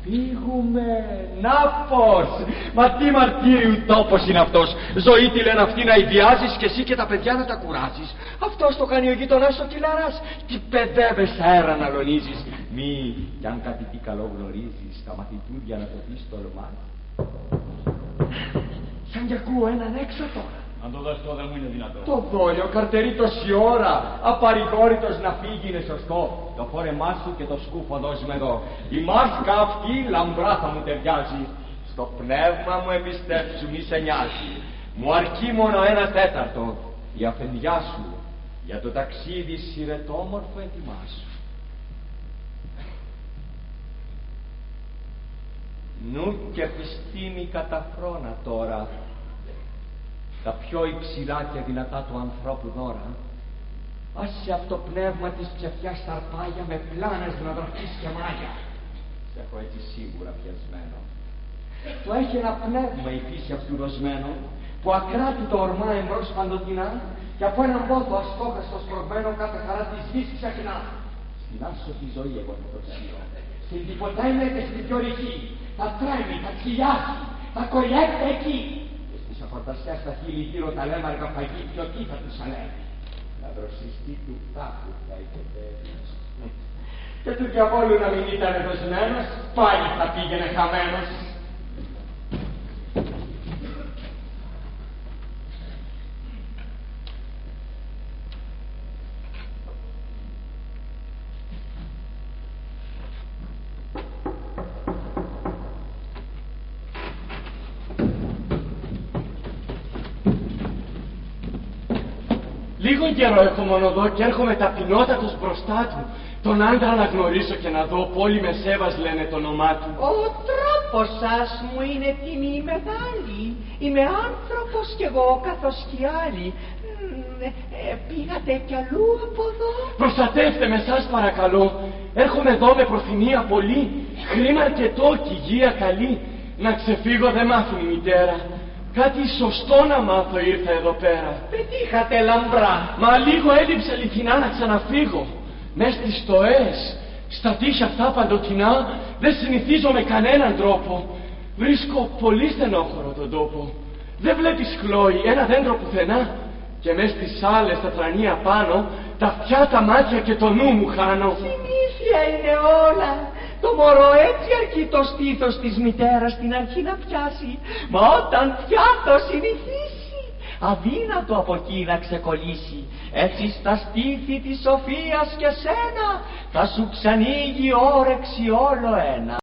φύγουμε. Να πως! Μα τι μαρτύριου τόπος είναι αυτός. Ζωή τη λένε αυτή να ιδιάζεις και εσύ και τα παιδιά να τα κουράζεις. Αυτός το κάνει ο γείτονάς ο κυλαράς. Τι παιδεύες αέρα να λονίζεις. Μη κι αν κάτι τι καλό γνωρίζεις, τα μαθητούδια να το πεις τολμάς. Σαν κι ακούω έναν έξω τώρα. Αν το δω δεν μου είναι δυνατό. Το δόλιο καρτερεί τόση ώρα. Απαρηγόρητος να φύγει είναι σωστό. Το φόρεμά σου και το σκούφο δώσ' με εδώ. Η μάσκα αυτή λαμπρά θα μου ταιριάζει. Στο πνεύμα μου εμπιστεύσου, μη σε νοιάζει. Μου αρκεί μόνο 1/4. Η αφεντιά σου για το ταξίδι σιρετόμορφο ετοιμάσου. Νου και επιστήμη καταφρώνα τώρα τα πιο υψηλά και δυνατά του ανθρώπου δώρα. Άσε από το πνεύμα της ψευτιάς τα αρπάγια με πλάνες να δραχτείς και μάγια. Σε έχω έτσι σίγουρα πιασμένο. Το έχει ένα πνεύμα η φύση αυτού δοσμένο, που ακράτητο ορμά εμπρός παντοτινά και από έναν πόθο αστόχαστο σπρωγμένο κάθε χαρά της γης ξεχνά. Στην άσωτη ζωή εγώ θα το ξέρω. Στην τίποτα είμαι και στην πιο ρηχή. Θα τρέμει, θα τσιλιάσει, θα κολλιέται εκεί. Και στις αφαντασιά στα χείλη γύρω τα λέμαργα φαγή πιο τι θα τους ανέβει. Να δροσιστεί του τάφου θα υποτέλει. Και του διαβόλου να μην ήταν δοσμένος, πάλι θα πήγαινε χαμένος. Λίγο καιρό έχω μόνο εδώ και έρχομαι ταπεινότατος μπροστά του. Τον άντρα να γνωρίσω και να δω που όλοι με σέβας λένε το όνομά του. Ο τρόπος σας μου είναι τιμή μεγάλη. Είμαι άνθρωπος κι εγώ καθώς κι άλλοι. Πήγατε κι αλλού από εδώ? Προστατεύτε με σας παρακαλώ. Έρχομαι εδώ με προθυμία πολύ. Χρήμα αρκετό κι υγεία καλή. Να ξεφύγω δεν μ' άφηνε η μητέρα. Κάτι σωστό να μάθω ήρθα εδώ πέρα. Πετύχατε λαμπρά. Μα λίγο έλειψε αληθινά να ξαναφύγω. Μες στις στοές, στα τείχη αυτά παντοτινά, δεν συνηθίζω με κανέναν τρόπο. Βρίσκω πολύ στενόχωρο τον τόπο. Δεν βλέπεις χλόι, ένα δέντρο πουθενά. Και μες στις άλλες, τα τρανία πάνω, τα αυτιά, τα μάτια και το νου μου χάνω. Συνήθεια είναι όλα. Το μωρό έτσι αρκεί το στήθος της μητέρας στην αρχή να πιάσει. Μα όταν πια το συνηθίσει, αδύνατο από εκεί να ξεκολλήσει. Έτσι στα στήθη της σοφίας και σένα θα σου ξανοίγει όρεξη όλο ένα.